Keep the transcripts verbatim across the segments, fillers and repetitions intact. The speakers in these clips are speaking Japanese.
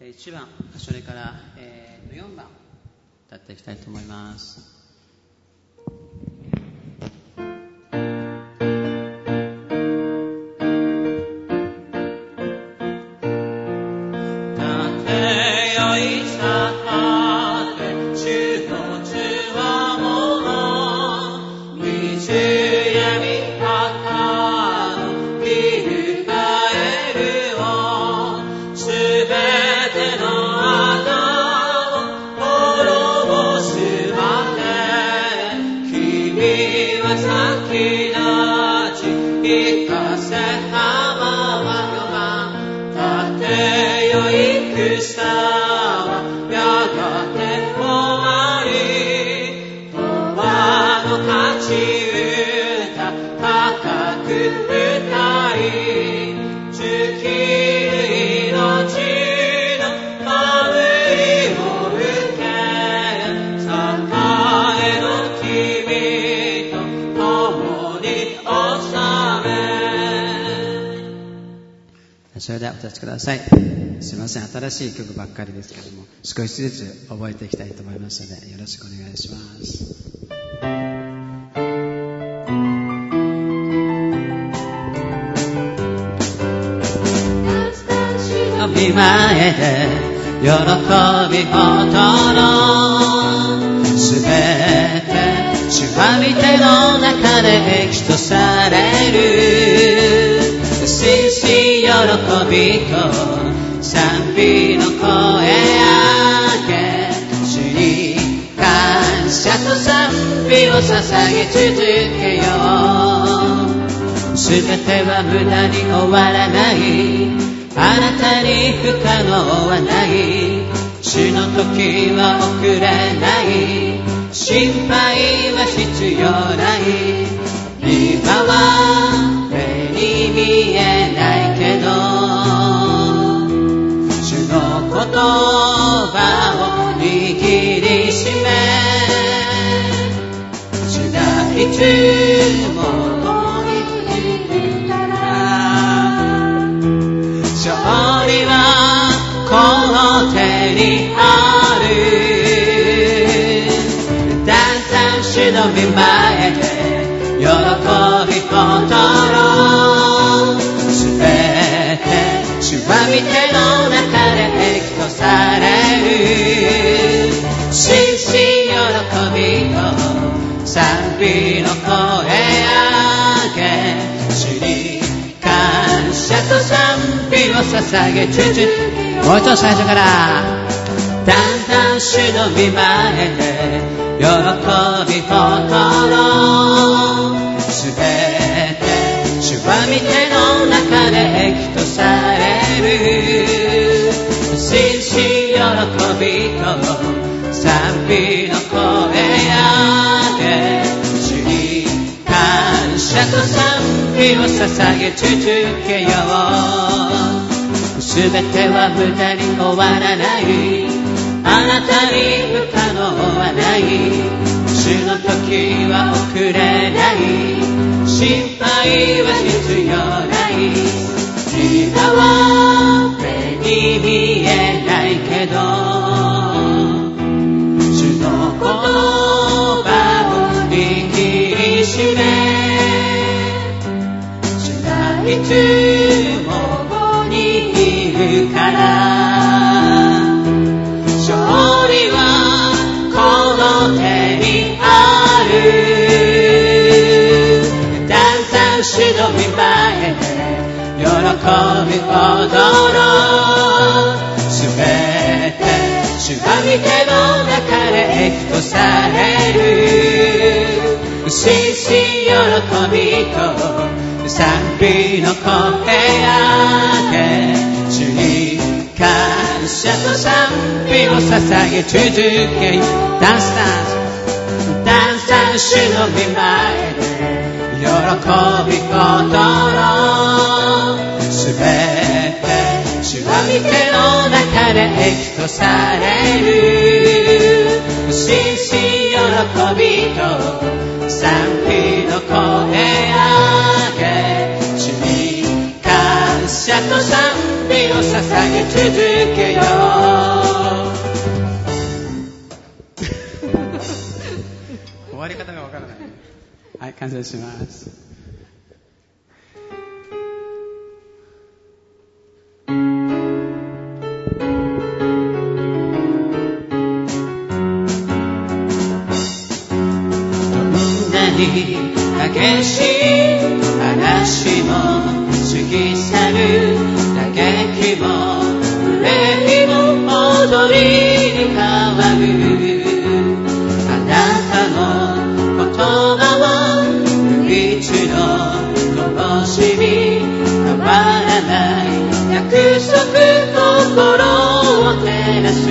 いちばん、それから、えー、よんばん歌っていきたいと思います。それではお立ちください。すいません、新しい曲ばっかりですけども、少しずつ覚えていきたいと思いますので、よろしくお願いします。見前で喜びほどのすべて主は御手の中で益とされる。真摯喜びと賛美の声上げ、主に感謝と賛美を捧げ続けよう。すべては無駄に終わらない、あなたに不可能はない、主の時は遅れない、心配は必要ない。今は目に見えないけど、主の言葉を握りしめ、主がいつも共にいるから、勝利はこの手にある。だんだん主の御前で喜びほどろう。すべて主は御手の中で益とされる。真摯喜びと賛美の声上げ、主に感謝と賛美を捧げ続け。もう一度最初から。だんだん主の御前で喜びほどろう。すべて主は御手の中で益とされる。真摯喜びと賛美の声上げ、主に感謝と賛美を捧げ続けよう。すべては無駄に終わらない、あなたに不可能はない、主の時は遅れない、心配は必要ない。今は目に見えないけど、主の言葉を握りしめ、主がいつもここにいるから、勝利はこの手にある。だんだん主の御前で喜びほどろう。すべて主は御手の中で益とされる。真摯喜びと賛美の声上げ、主に感謝と賛美を捧げ続け。ダンスダンスダンスダンス主の御前で喜びほどろう。すべて主は御手の中で益とされる。真摯喜びと賛美の声上げ、主に感謝と賛美を捧げ続けよう。 はい、感謝します。 激しい嵐も過ぎ去る打撃も憂いも踊りに変わるあなたの言葉を唯一の灯火変わらない約束心を照らす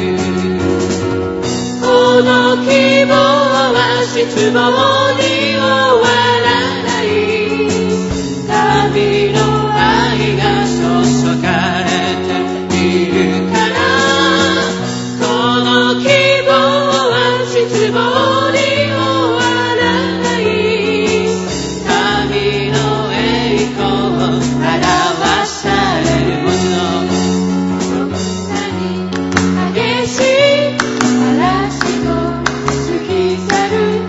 この希望は失望に終わらない旅の愛が注がれているからこの希望は失望に終わらない旅の栄光を表されるものどんなに激しい嵐も過ぎ去る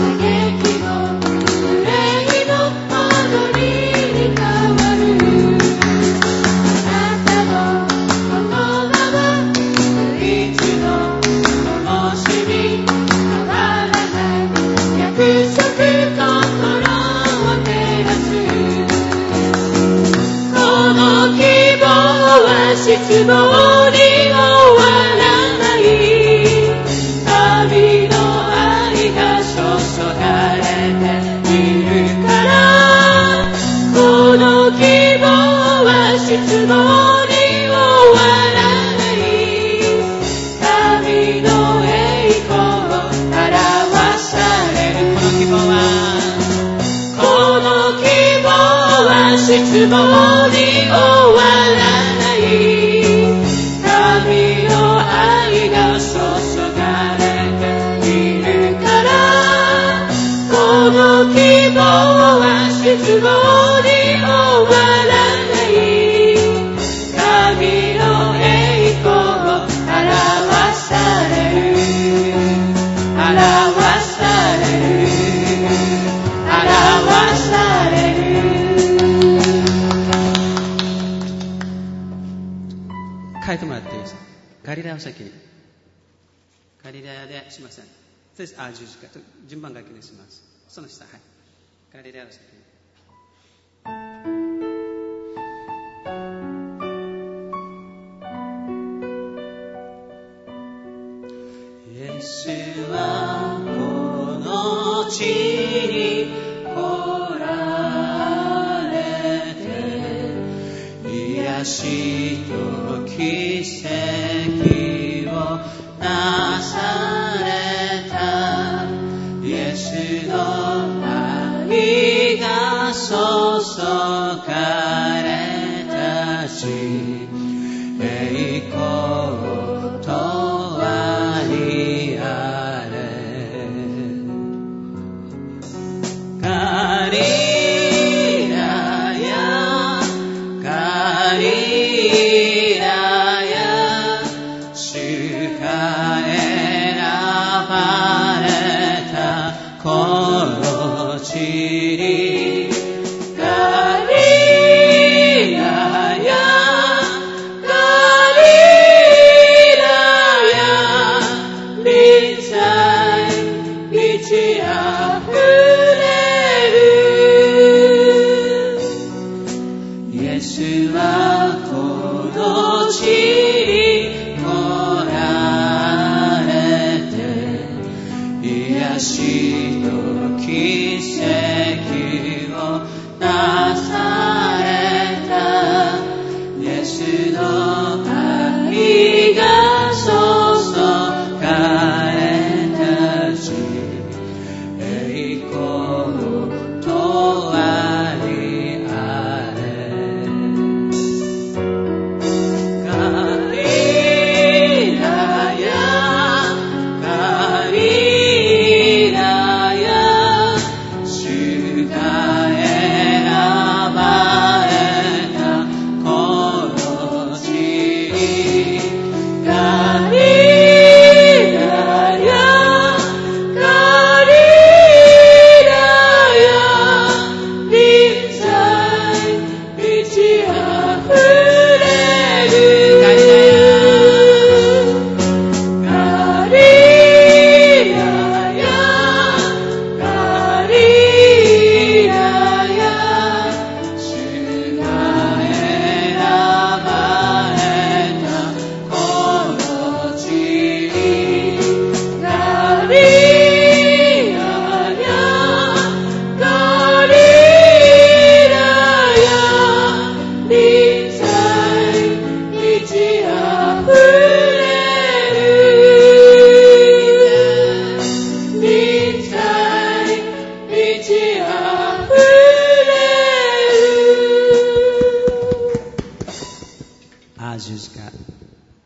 失望に終わらない旅の愛が注がれているからこの希望は失望に終わらない旅の栄光を表されるこの希望はこの希望は失望に終わらない神の愛が注がれているからこの希望は失望に終わらない神の栄光を表される表される表される書いてもらっていいですか。ガリラヤを先にガリラヤですいませんあ十字架と順番書きにしますその下はいガリラヤを先にイエスはこの地に来られて癒しと奇跡をなされたイエスの愛が注がれたし栄光とありあれガリラヤガリラヤ主が選ばれたこの地にガリラヤガリラヤ臨在満ち溢れるイエスはこの地に来られて癒しと奇跡をなされたイエスの愛が注がれたし栄光とありあれガリラヤガリラヤ主が選ばれたこの地にガリラヤガリラ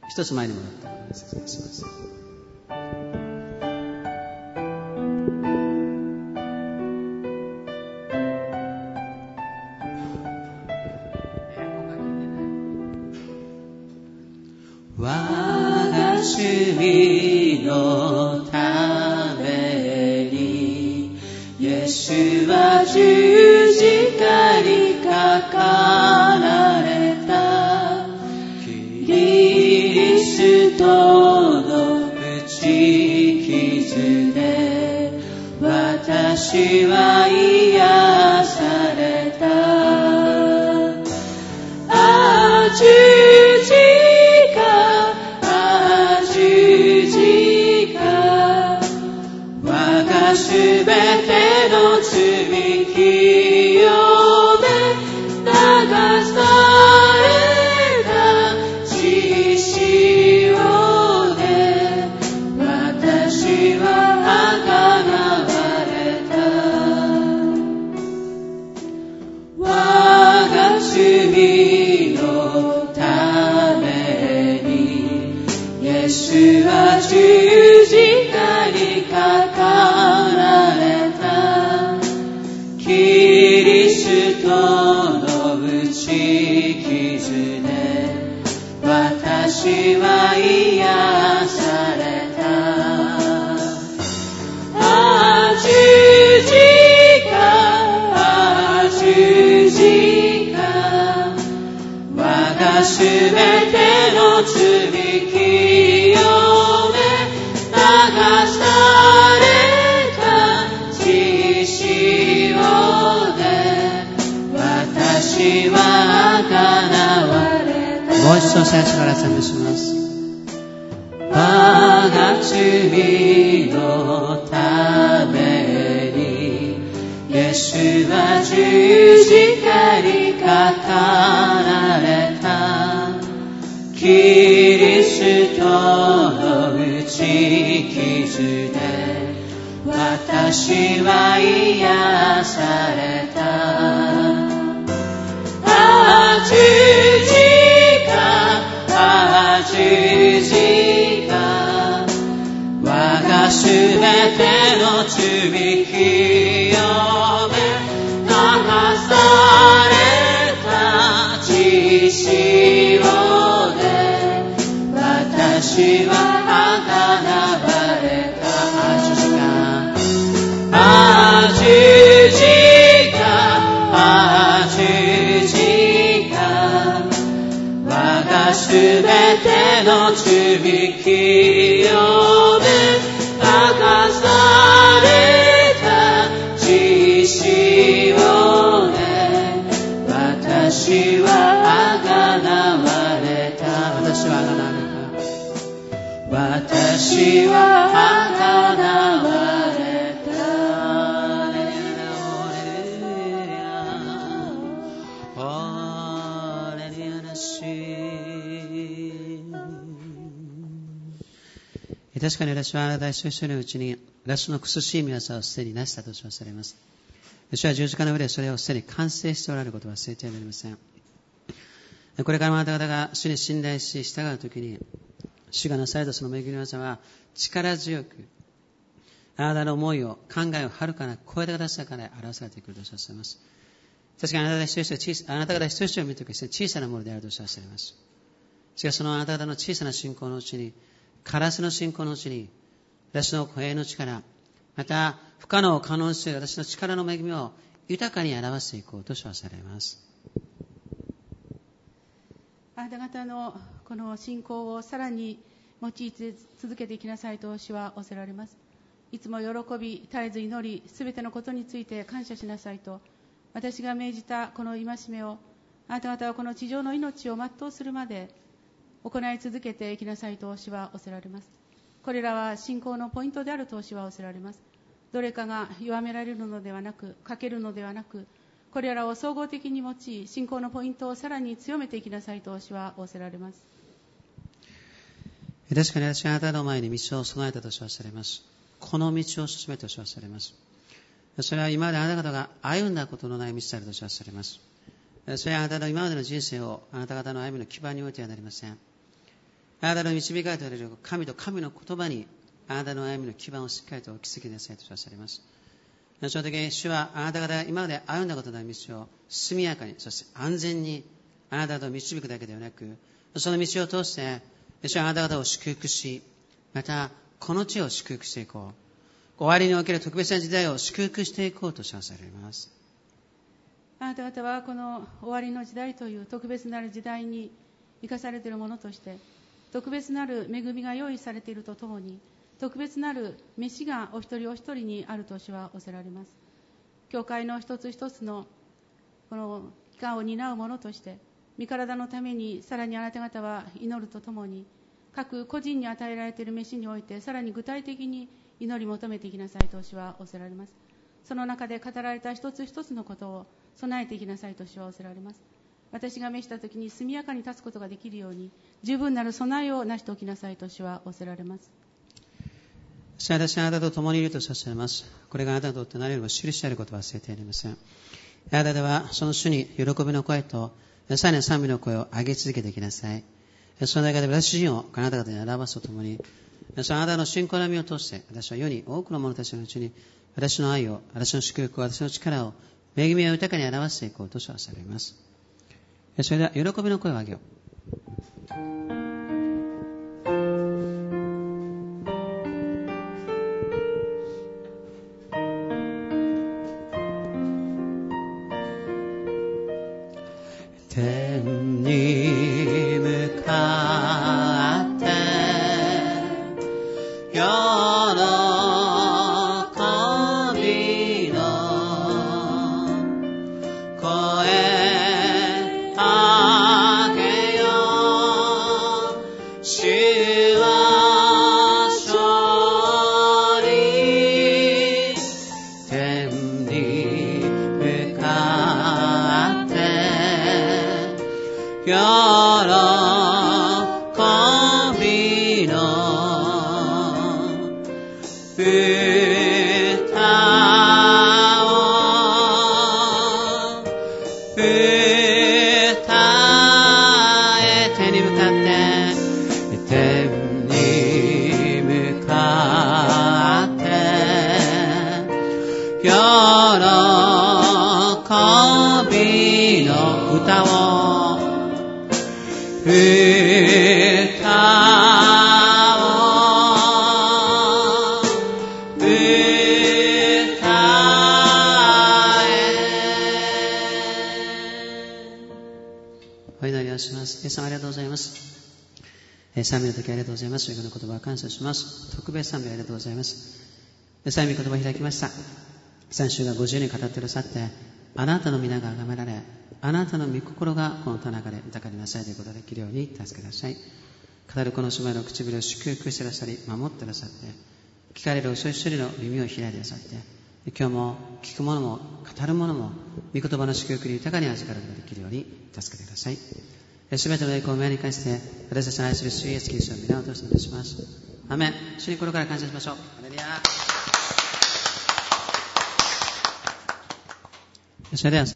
一つ前に戻って説明します。我が主のためにイエスは十字架にかかられた。キリストの打ち傷で私は癒された。ああ十字すべての罪清め流された血潮で私は贖われた。我が罪のためにイエスは十字架にかかられた。キリストの打ち傷で私は癒された。ああ十字架、ああ十字架、我がすべての罪清め流された血潮で私は贖われた。もう一度最初から賛美します。我が罪のためにイエスは十字架にかかられた。キリストの打ち傷で私は癒された。ああ十字架、ああ十字架、我がすべての罪清め流された血潮で私は贖われた。ああ十字架、ああ十字架、我がすべての罪清め流された血潮で私は贖われた。私は贖われた。私は贖われた。確かに私はあなた一緒のうちに私の苦しい皆さんをすでになしたと称されます。主は十字架の上でそれをすでに完成しておられることは忘れてはなりません。これからもあなた方が主に信頼し従うときに、主がなされたその恵みの技は力強くあなたの思いを考えをはるかな超えてくださるから表されてくると称されます。確かにあなた方一人一人あなた方一人一人を見るときに小さなものであると称されます。しかしそのあなた方の小さな信仰のうちに、カラスの信仰のうちに、私の声援の力、また不可能を可能にする私の力の恵みを豊かに表していこうと称されます。 あなた方のこの信仰をさらに用いて続けていきなさいと主は仰せられます。いつも喜び絶えず祈り、すべてのことについて感謝しなさいと、私が命じたこの戒めをあなた方はこの地上の命を全うするまで行い続けていきなさいと主は仰せられます。これらは信仰のポイントであると主は仰せられます。どれかが弱められるのではなく、欠けるのではなく、これらを総合的に用い、信仰のポイントをさらに強めていきなさいと主は仰せられます。 確かに私はあなたの前に道を備えたと称されます。この道を進めと称されます。それは今まであなた方が歩んだことのない道であると称されます。それはあなたの今までの人生をあなた方の歩みの基盤においてはなりません。ああなたの導かれておられる神と神の言葉にあなたの歩みの基盤をしっかりと築きなさいとおっしゃいます。その時に主はあなた方が今まで歩んだことのない道を速やかに、そして安全にあなた方を導くだけではなく、その道を通して主はあなた方を祝福し、またこの地を祝福していこう、終わりにおける特別な時代を祝福していこうと称されます。 あなた方はこの終わりの時代という特別なる時代に生かされているものとして特別なる恵みが用意されているとともに特別なる召しがお一人お一人にあると主はおせられます。教会の一つ一つのこの期間を担うものとして御体のためにさらにあなた方は祈るとともに各個人に与えられている召しにおいてさらに具体的に祈り求めていきなさいと主はおせられます。その中で語られた一つ一つのことを備えていきなさいと主はおせられます。私が召したときに速やかに立つことができるように十分なる備えをなしておきなさいと主はおせられます。 私はあなたと共にいるとさせられます。これがあなたにとって何よりも印であることを忘れていません。あなたではその主に喜びの声とさらに賛美の声を上げ続けていきなさい。その中で私自身をあなた方に表すとともに、そのあなたの信仰の実を通して私は世に多くの者たちのうちに私の愛を、私の祝福を、私の力を、恵みを豊かに表していこうと称されます。それでは喜びの声を上げよう。天に向かって喜びの声上げよう。主は勝利。天に向かって喜びの歌を歌え。天に向かって天に向かって喜びの歌を歌を歌え。お祈りをします。イエス様ありがとうございます。賛美の時ありがとうございます。主の言葉を感謝します。特別賛美ありがとうございます。賛美言葉を開きました。三週がご自由に語ってくださって、あなたの皆が崇められ、あなたの御心がこの田中で豊かになさいということができるように助けてください。語るこの姉妹の唇を祝福してくださり、守ってくださって、聞かれるお一人一人の耳を開いてくださって、今日も聞くものも語るものも御言葉の祝福に豊かに預かることができるように助けてください。すべての栄光を御前に返して、私たちの愛する主イエスキリストの皆を通してお願いします。アーメン。主に心から感謝しましょう。ハレルヤ。それでは